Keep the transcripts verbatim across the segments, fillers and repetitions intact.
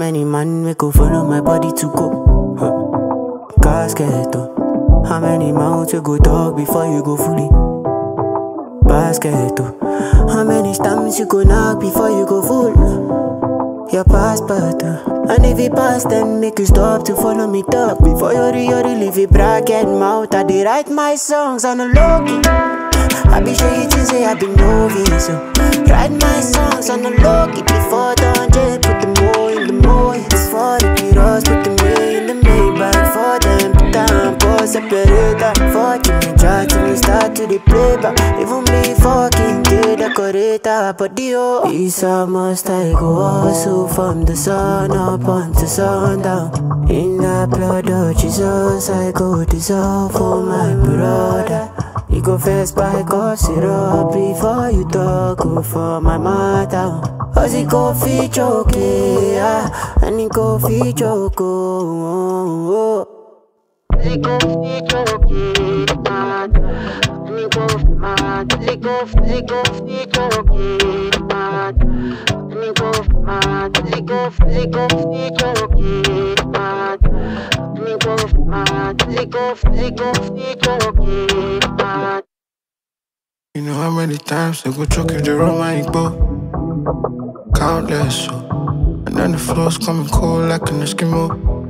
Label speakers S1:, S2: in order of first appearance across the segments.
S1: many man we go follow my body to go? Huh. Casket, oh. How many mouths you go talk before you go fully? Basket, oh. How many stamps you go knock before you go full? Your passport, oh. And if you pass, then make you stop to follow me talk. Before you re you leave it bracket mouth. I did write my songs on a low-key. I be sure you to say I be novice, so write my songs on the low-key. Before dawn, just put the more in the more. Before the heroes, put the way in the Maybach. For them, put down, pause, separator. Fucking me, try till we start to the playback. Even me fucking the decorator. But the oh, it's a must I go also from the sun up until sundown. In the blood of Jesus, I go dissolve for my brother. You go first by cough syrup before you talk for my mother. Cause he go feed choke, yeah, and he go feed choke, oh, oh. He go feed choke, mad, and he go mad. He go, he go feed choke, mad, and he go mad. He go, he go feed choke, mad, and he go mad. He go, he go feed choke, mad.
S2: You know how many times they go choking the rum and go countless, so. And then the floor's coming cold like an Eskimo.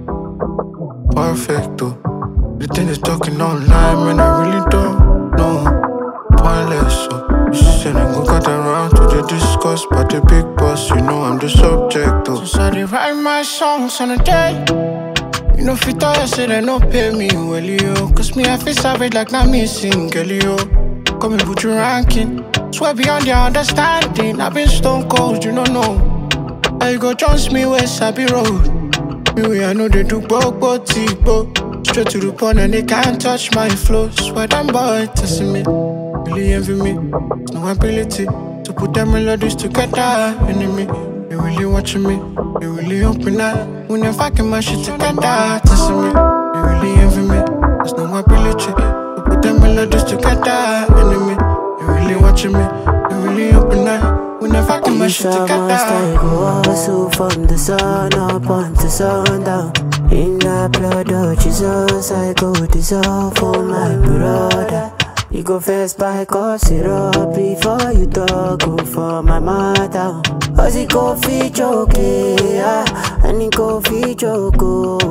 S2: Perfect, though. The thing is talking online, man, I really don't know. Pointless, so. You should send and go cut around to the discuss. But the big boss, you know I'm the subject, though. So I dey write my songs on a day. You know, if you thought I said they no pay me, well, yo. Cause me, I feel savage like not me sing, girl, yo. Come and put your ranking. Swear beyond your understanding. I've been stone cold, you don't know. I go trust me where Sabi Road. Me way I know they do both, both, both. Straight to the point and they can't touch my flow. Swear them boy testing me, really envy me. No ability to put them melodies together. Enemy, they really watching me. They really hoping that when they're fucking my shit together. Testing me, they really envy me. There's no ability to put them melodies together. Enemy, they really watching me. They really hoping that when they're fucking my shit together.
S1: Must I go also from the sun up until sundown. In the blood of Jesus, I go dissolve for my brother. You go first by cough syrup before you talk for my mother. Cause he go feed choke, yeah, and he go feed choke, oh,